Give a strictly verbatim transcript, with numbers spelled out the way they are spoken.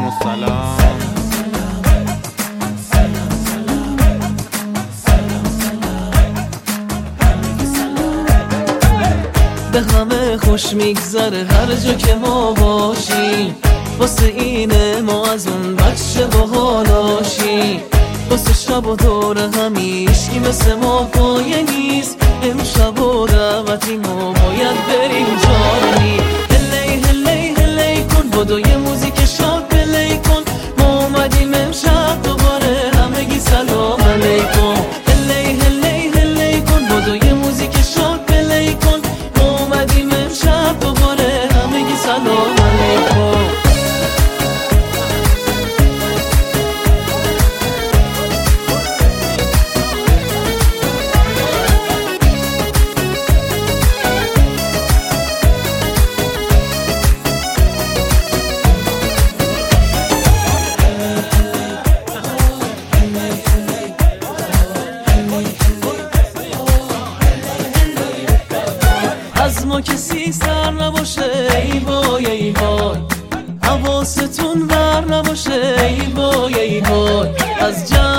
و سلام. به همه خوش میگذره هر جا که ما باشیم، واسه اینه ما از اون بچه باحالاشیم، واسه شب و دور همیشگی مثل ما پایه نیست. امشب و دعوتی ما باید بریم جانی. هلی هلی هلی کن بدو یه موزیک شاد پلی کن، ما اومدیم امشب دوباره همگی سلام علیکم. هلی هلی هلی کن بدو یه موزیک شاد پلی کن، ما اومدیم امشب دوباره همگی سلام علیکم. از ما کسی سر نباشه ای وای ای وای، حواستون بر نباشه ای وای ای وای، از جمع